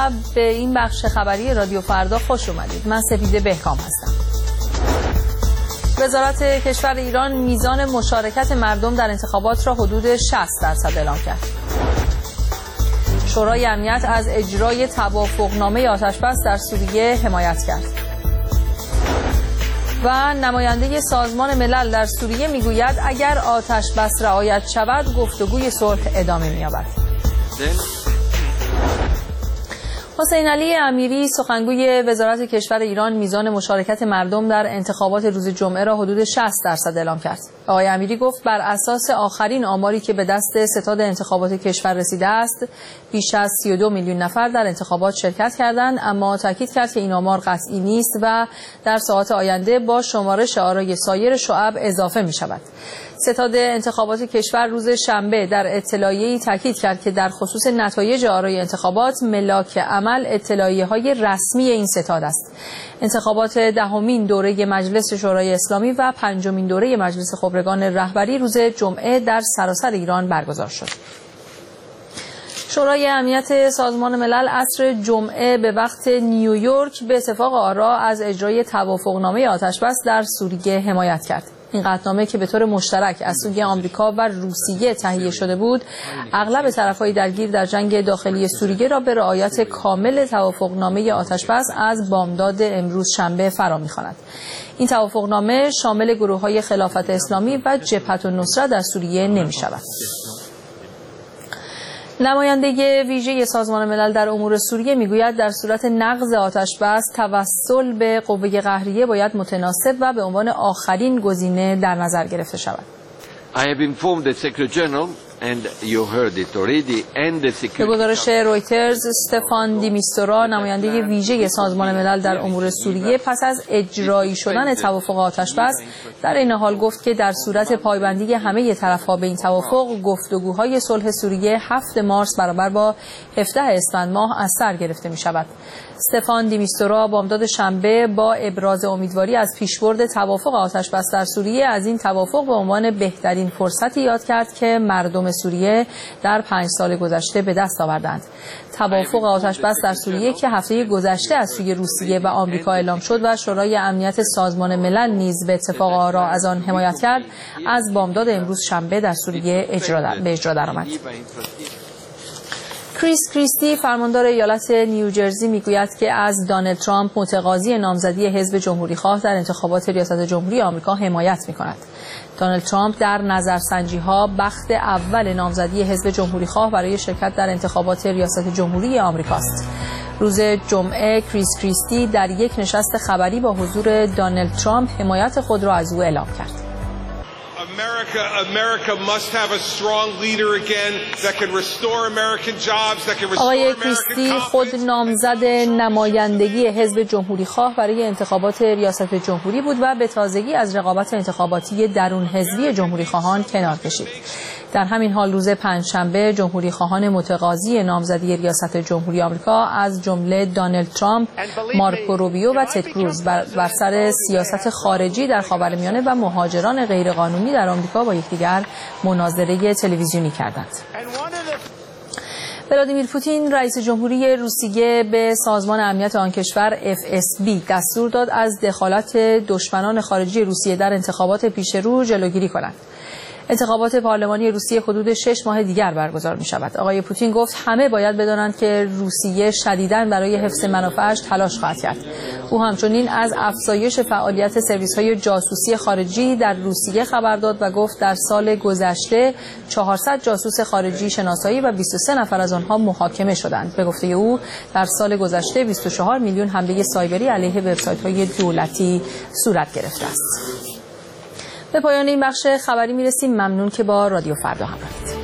شب به این بخش خبری رادیو فردا خوش اومدید. من سپیده بهکام هستم. وزارت کشور ایران میزان مشارکت مردم در انتخابات را حدود 60% اعلام کرد. شورای امنیت از اجرای توافقنامه آتش‌بس در سوریه حمایت کرد. و نماینده سازمان ملل در سوریه میگوید اگر آتش‌بس رعایت شود گفتگوی صلح ادامه می‌یابد. حسین علی امیری سخنگوی وزارت کشور ایران میزان مشارکت مردم در انتخابات روز جمعه را حدود 60% اعلام کرد. آقای امیری گفت بر اساس آخرین آماری که به دست ستاد انتخابات کشور رسیده است بیش از 32 میلیون نفر در انتخابات شرکت کردند، اما تاکید کرد که این آمار قطعی نیست و در ساعات آینده با شمارش آرای سایر شعب اضافه می شود. ستاد انتخابات کشور روز شنبه در اطلاعیه‌ای تاکید کرد که در خصوص نتایج آرای انتخابات ملاک عمل اطلاعیه‌های رسمی این ستاد است. انتخابات دهمین دوره مجلس شورای اسلامی و پنجمین دوره مجلس خبرگان رهبری روز جمعه در سراسر ایران برگزار شد. شورای امنیت سازمان ملل عصر جمعه به وقت نیویورک به اتفاق آرا از اجرای توافقنامه آتش‌بس در سوریه حمایت کرد. این قطعنامه که به طور مشترک از سوی آمریکا و روسیه تهیه شده بود، اغلب طرفهای درگیر در جنگ داخلی سوریه را به رعایت کامل توافقنامه آتش‌بس از بامداد امروز شنبه فرا می‌خواند. این توافقنامه شامل گروه‌های خلافت اسلامی و جبهة النصرة در سوریه نمی‌شود. نماینده ویژه سازمان ملل در امور سوریه میگوید در صورت نقض آتش‌بس توسل به قوه قهریه باید متناسب و به عنوان آخرین گزینه در نظر گرفته شود. به گزارش رویترز، استفان دیمیستورا نماینده ویژه سازمان ملل در امور سوریه پس از اجرایی شدن توافق آتش‌بس در این حال گفت که در صورت پایبندی همه طرف‌ها به این توافق گفتگوهای صلح سوریه 7 مارس برابر با 17 اسفند ماه از سر گرفته می‌شود. استفان دیمیستورا بامداد شنبه با ابراز امیدواری از پیشبرد توافق آتش‌بس در سوریه از این توافق به عنوان بهترین فرصتی یاد کرد که مردم سوریه در 5 سال گذشته به دست آوردند. توافق آتش‌بس در سوریه که هفته گذشته از سوی روسیه و آمریکا اعلام شد و شورای امنیت سازمان ملل نیز به اتفاق آرا از آن حمایت کرد، از بامداد امروز شنبه در سوریه به اجرا درآمد. کریس کریستی فرماندار ایالت نیوجرسی میگوید که از دونالد ترامپ متقاضی نامزدی حزب جمهوری‌خواه در انتخابات ریاست جمهوری آمریکا حمایت می‌کند. دونالد ترامپ در نظرسنجی‌ها بخت اول نامزدی حزب جمهوری‌خواه برای شرکت در انتخابات ریاست جمهوری آمریکاست. روز جمعه کریس کریستی در یک نشست خبری با حضور دونالد ترامپ حمایت خود را از او اعلام کرد. آقای کریستی خود نامزد نمایندگی حزب جمهوری‌خواه برای انتخابات ریاست جمهوری بود و به تازگی از رقابت انتخاباتی درون حزبی جمهوری‌خواهان کنار کشید. در همین حال روز پنجشنبه جمهوری‌خواهان متقاضی نامزدی ریاست جمهوری آمریکا از جمله دونالد ترامپ، مارکو روبیو و تد کروز بر سر سیاست خارجی در خاورمیانه و مهاجران غیرقانونی در آمریکا با یکدیگر مناظره تلویزیونی کردند. ولادیمیر پوتین رئیس جمهوری روسیه به سازمان امنیت آن کشور FSB دستور داد از دخالت دشمنان خارجی روسیه در انتخابات پیش رو جلوگیری کند. انتخابات پارلمانی روسیه حدود 6 ماه دیگر برگزار می شود. آقای پوتین گفت همه باید بدانند که روسیه شدیداً برای حفظ منافعش تلاش خواهد کرد. او همچنین از افزایش فعالیت سرویس‌های جاسوسی خارجی در روسیه خبر داد و گفت در سال گذشته 400 جاسوس خارجی شناسایی و 23 نفر از آنها محاکمه شدند. به گفته او در سال گذشته 24 میلیون حمله سایبری علیه وبسایت‌های دولتی صورت گرفته است. به پایان این بخش خبری میرسیم. ممنون که با رادیو فردا همراهید.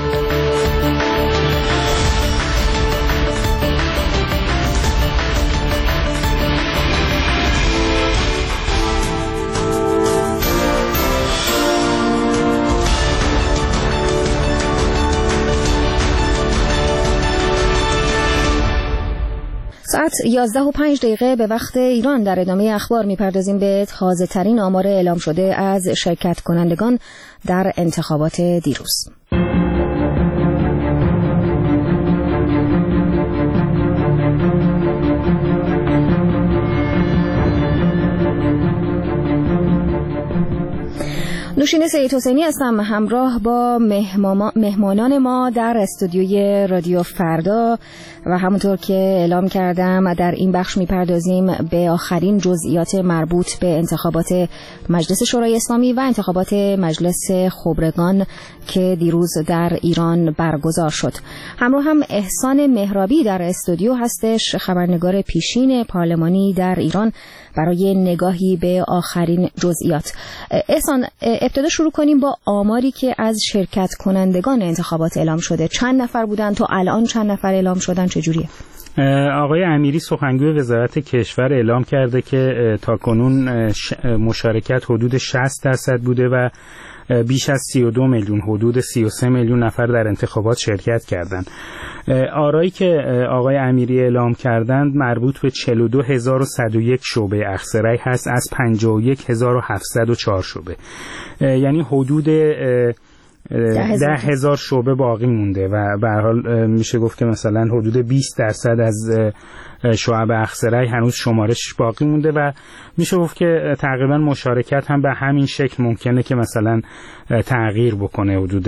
ساعت 11:05 به وقت ایران در ادامه اخبار می‌پردازیم به تازه ترین آمار اعلام شده از شرکت کنندگان در انتخابات دیروز. نوشین سید حسینی هستم، همراه با مهمانان ما در استودیوی رادیو فردا و همونطور که اعلام کردم در این بخش میپردازیم به آخرین جزئیات مربوط به انتخابات مجلس شورای اسلامی و انتخابات مجلس خبرگان که دیروز در ایران برگزار شد. همراه هم احسان مهرابی در استودیو هستش، خبرنگار پیشین پارلمانی در ایران، برای نگاهی به آخرین جزئیات. احسان، ابتدا شروع کنیم با آماری که از شرکت کنندگان انتخابات اعلام شده. چند نفر بودن؟ تا الان چند نفر اعلام شدن؟ چجوریه؟ آقای امیری سخنگوی وزارت کشور اعلام کرده که تاکنون مشارکت حدود 60% بوده و بیش از 32 میلیون، حدود 33 میلیون نفر در انتخابات شرکت کردند. آرایی که آقای امیری اعلام کردند مربوط به 42101 شعبه اخضرای هست از 51704 شعبه، یعنی حدود 10,000 شعبه باقی مونده و به هر حال میشه گفت که مثلا حدود 20% از شعب اخضرای هنوز شمارش باقی مونده و میشه گفت که تقریبا مشارکت هم به همین شکل ممکنه که مثلا تغییر بکنه، حدود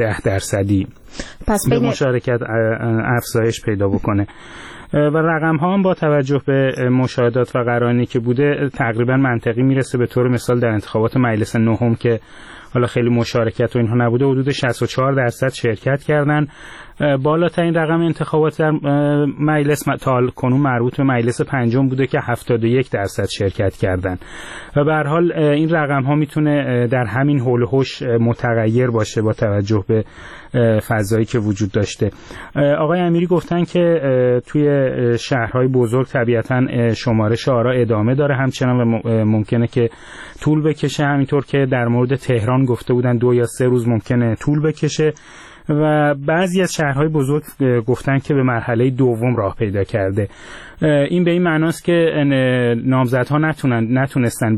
10% پس به مشارکت افزایش پیدا بکنه و رقم ها هم با توجه به مشاهدات و قرائنی که بوده تقریبا منطقی میرسه. به طور مثال در انتخابات مجلس نهم که حالا خیلی مشارکت و اینها نبوده، حدود 64% شرکت کردن. بالاترین رقم انتخابات در مجلس تا کنون مربوط به مجلس پنجم بوده که 71% شرکت کردن و به هر حال این رقم ها میتونه در همین حول و حوش متغیر باشه با توجه به فضایی که وجود داشته. آقای امیری گفتن که توی شهرهای بزرگ طبیعتاً شمارش آرا ادامه داره همچنان و ممکنه که طول بکشه، همینطور که در مورد تهران گفته بودن 2 یا 3 روز ممکنه طول بکشه و بعضی از شهرهای بزرگ گفتن که به مرحله دوم راه پیدا کرده. این به این معناست که نامزدها نتونستن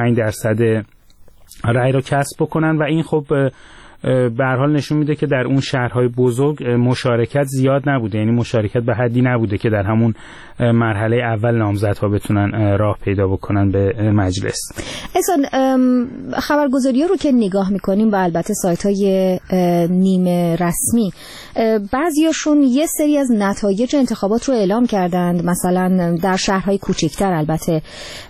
25% رأی را کسب بکنن و این خب به هر حال نشون میده که در اون شهرهای بزرگ مشارکت زیاد نبوده، یعنی مشارکت به حدی نبوده که در همون مرحله اول نامزدها بتونن راه پیدا بکنن به مجلس. اصلا خبرگزاری‌ها رو که نگاه میکنیم و البته سایت‌های نیمه رسمی، بعضیاشون یه سری از نتایج انتخابات رو اعلام کردند، مثلا در شهرهای کوچکتر. البته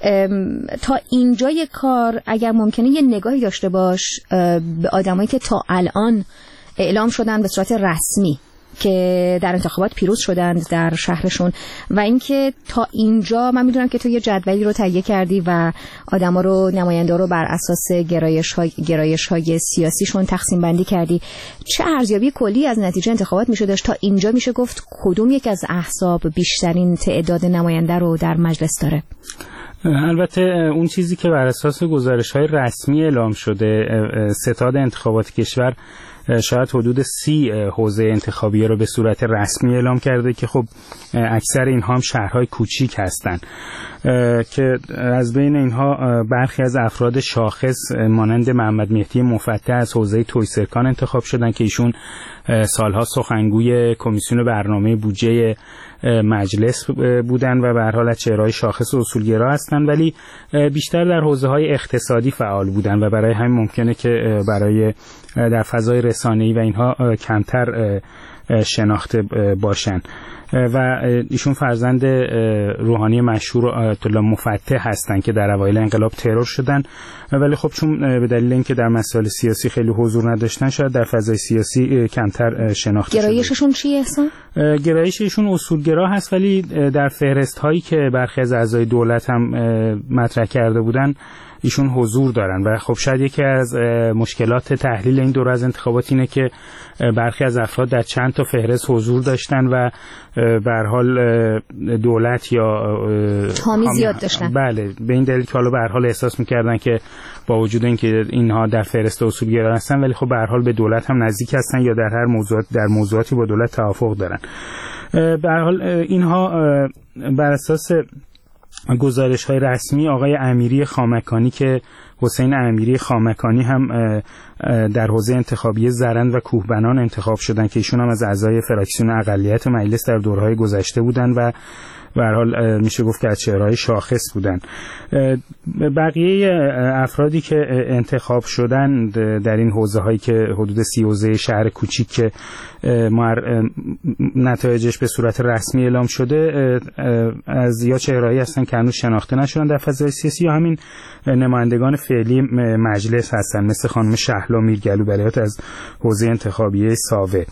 تا اینجای کار اگر ممکنه یه نگاهی داشته باش به آدمایی که تا الان اعلام شدن به صورت رسمی که در انتخابات پیروز شدند در شهرشون و اینکه تا اینجا من میدونم که تو یه جدولی رو تهیه کردی و آدما رو، نماینده رو بر اساس گرایش‌های سیاسیشون تقسیم بندی کردی. چه ارزیابی کلی از نتیجه انتخابات میشه داشت؟ تا اینجا میشه گفت کدوم یک از احزاب بیشترین تعداد نماینده رو در مجلس داره؟ البته اون چیزی که بر اساس گزارش‌های رسمی اعلام شده، ستاد انتخابات کشور شاید حدود 30 حوزه انتخابی رو به صورت رسمی اعلام کرده که خب اکثر اینها هم شهرهای کوچیک هستن که از بین اینها برخی از افراد شاخص مانند محمد مهدی مفتح از حوزه تویسرکان انتخاب شدن که ایشون سالها سخنگوی کمیسیون برنامه بودجه مجلس بودن و به هر حال چهره‌های شاخص و اصولگرا هستن، ولی بیشتر در حوزه‌های اقتصادی فعال بودن و برای همین ممکنه که برای در فضای رسانه‌ای و اینها کمتر شناخته باشن و ایشون فرزند روحانی مشهور آیت الله مفتح هستن که در اوایل انقلاب ترور شدن، ولی خب چون به دلیل اینکه در مسائل سیاسی خیلی حضور نداشتن شاید در فضای سیاسی کمتر شناخته شدن. گرایششون چیه اصلا؟ گرایش ایشون اصولگرا هست، ولی در فهرست هایی که برخی از اعضای دولت هم مطرح کرده بودن ایشون حضور دارن و خب شاید یکی از مشکلات تحلیل این دوره از انتخابات اینه که برخی از افراد در چند تا فهرست حضور داشتن و به هر حال دولت یا حامی زیاد داشتن. بله، به این دلیل که حالا به هر حال احساس می‌کردن که با وجود اینکه اینها در فهرست اصولگرا هستن ولی خب به هر حال به دولت هم نزدیک هستن یا در هر موضوعاتی با دولت توافق دارن. به هر حال اینها بر اساس گزارش‌های رسمی آقای امیری خامکانی که حسین امیری خامکانی هم در حوزه انتخابی زرند و کوهبنان انتخاب شدن که ایشون هم از اعضای فراکسیون اقلیت مجلس در دوره‌های گذشته بودن و به هر حال میشه گفت که از چهره‌های شاخص بودن. بقیه افرادی که انتخاب شدن در این حوزه‌هایی که حدود 30 حوزه شهر کوچیک که نتایجش به صورت رسمی اعلام شده، از یا چهره‌ای هستن که هنوز شناخته نشدن در فضای سیاسی یا همین نمایندگان فعلی مجلس هستن، مثل خانم شهلا میرگلوبلیات از حوزه انتخابیه ساوه.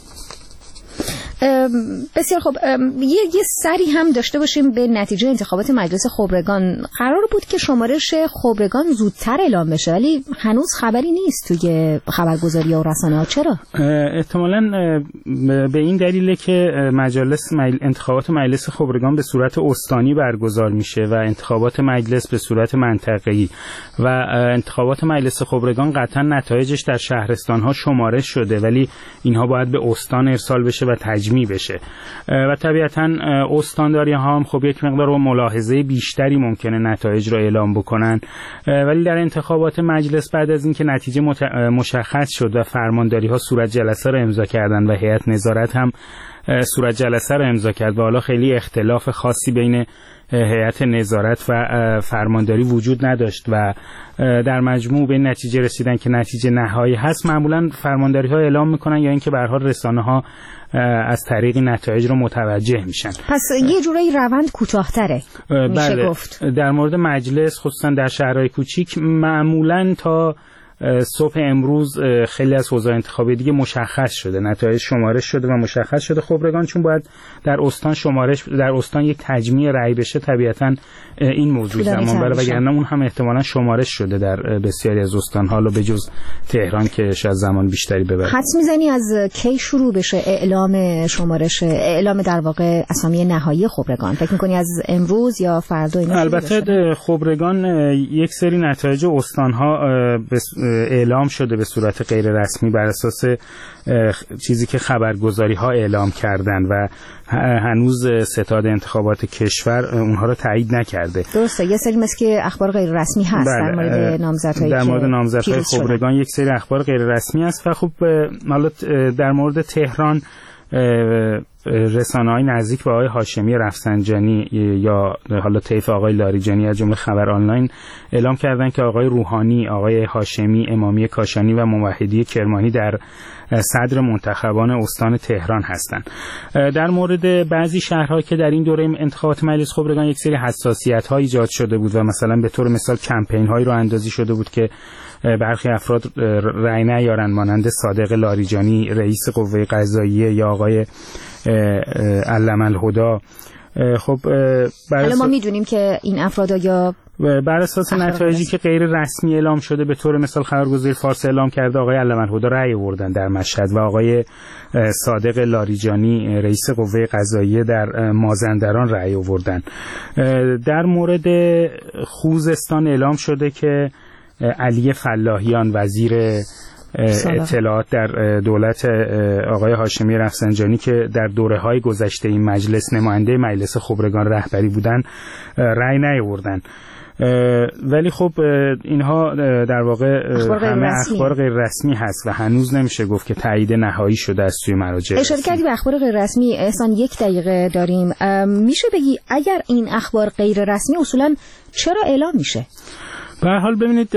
بسیار خب، یه سری هم داشته باشیم به نتیجه انتخابات مجلس خبرگان. قرار بود که شمارش خبرگان زودتر اعلام بشه ولی هنوز خبری نیست توی خبرگزاری و رسانه‌ها. چرا؟ احتمالاً به این دلیله که انتخابات مجلس خبرگان به صورت استانی برگزار میشه و انتخابات مجلس به صورت منطقه‌ای و انتخابات مجلس خبرگان قطعاً نتایجش در شهرستان‌ها شمارش شده ولی اینها باید به استان ارسال بشه و تجمیع بشه و طبیعتاً استانداری ها هم خب یک مقدار با ملاحظه بیشتری ممکنه نتایج رو اعلام بکنن، ولی در انتخابات مجلس بعد از اینکه نتیجه مشخص شد و فرمانداری ها صورت جلسه رو امضا کردن و هیئت نظارت هم صورت جلسه رو امضا کرد و حالا خیلی اختلاف خاصی بین هیئت نظارت و فرمانداری وجود نداشت و در مجموع به نتیجه رسیدن که نتیجه نهایی هست، معمولا فرمانداری ها اعلام میکنن یا اینکه به هر حال رسانه ها از طریق نتایج رو متوجه میشن. پس یه جورایی روند کوتاه‌تره میشه گفت. در مورد مجلس خصوصا در شهرهای کوچیک معمولا تا صبح امروز خیلی از حوزه انتخابی دیگه مشخص شده، نتایج شمارش شده و مشخص شده. خبرگان چون باید در استان یک تجمیع رأی بشه، طبیعتاً این موضوع زمان بره، وگرنه اون هم احتمالاً شمارش شده در بسیاری از استان‌ها، حالا به جز تهران که شاید زمان بیشتری ببره. حدس میزنی از کی شروع بشه اعلام شمارش، اعلام در واقع اسامی نهایی خبرگان؟ فکر می‌کنی از امروز یا فردا اینا؟ البته خبرگان یک سری نتایج استان‌ها اعلام شده به صورت غیر رسمی بر اساس چیزی که خبرگزاری ها اعلام کردن و هنوز ستاد انتخابات کشور اونها رو تایید نکرده. درسته، یه سری مثل که اخبار غیر رسمی هست در مورد نامزدهای خبرگان یک سری اخبار غیر رسمی هست و خب حالا در مورد تهران رسانه‌های نزدیک به آقای هاشمی رفسنجانی یا حالا طیف آقای لاریجانی از جمله خبر آنلاین اعلام کردن که آقای روحانی، آقای هاشمی، امامی کاشانی و موحدی کرمانی در صدر منتخبان استان تهران هستند. در مورد بعضی شهرها که در این دوره انتخابات مجلس خبرگان یک سری حساسیت‌ها ایجاد شده بود و مثلا به طور مثال کمپین‌هایی رو اندازی شده بود که برخی افراد رأی نیارن، مانند صادق لاریجانی رئیس قوه قضاییه یا آقای علم الهدی. خب حالا ما میدونیم که این افراد یا بر اساس نتایجی که غیر رسمی اعلام شده، به طور مثال خبرگزاری فارس اعلام کرده آقای علم الهدی رأی آوردن در مشهد و آقای صادق لاریجانی رئیس قوه قضاییه در مازندران رأی آوردن. در مورد خوزستان اعلام شده که علی فلاحیان وزیر اطلاعات در دولت آقای هاشمی رفسنجانی که در دوره‌های گذشته این مجلس نماینده مجلس خبرگان رهبری بودن رأی نیاوردن، ولی خب اینها در واقع همه اخبار غیر رسمی هست و هنوز نمیشه گفت که تایید نهایی شده از سوی مراجع. اشاره کردی به اخبار غیر رسمی. احسان 1 دقیقه داریم، میشه بگی اگر این اخبار غیر رسمی اصولا چرا اعلام میشه؟ به هر حال ببینید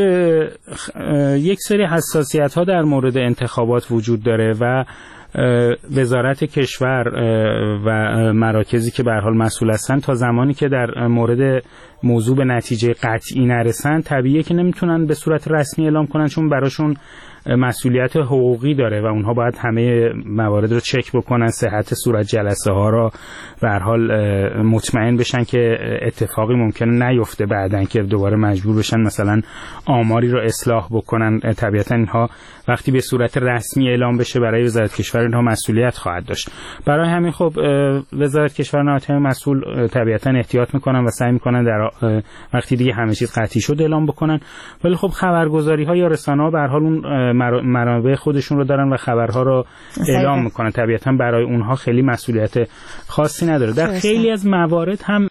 یک سری حساسیت ها در مورد انتخابات وجود داره و وزارت کشور و مراکزی که به هر حال مسئول هستن تا زمانی که در مورد موضوع به نتیجه قطعی نرسن طبیعیه که نمیتونن به صورت رسمی اعلام کنن، چون براشون مسئولیت حقوقی داره و اونها باید همه موارد رو چک بکنن، صحت صورت جلسه ها را به هر حال مطمئن بشن که اتفاقی ممکنه نیفته بعدن که دوباره مجبور بشن مثلا آماری رو اصلاح بکنن. طبیعتا اینها وقتی به صورت رسمی اعلام بشه برای وزارت کشور اینها مسئولیت خواهد داشت. برای همین خب وزارت کشور نهادهای مسئول طبیعتا احتیاط میکنن و سعی میکنن در وقتی دیگه همه چیز قطعی شد اعلام بکنن، ولی خب خبرگزاری ها یا رسانه ها به هر حال اون منابع خودشون رو دارن و خبرها رو اعلام میکنن، طبیعتا برای اونها خیلی مسئولیت خاصی نداره. در خیلی از موارد هم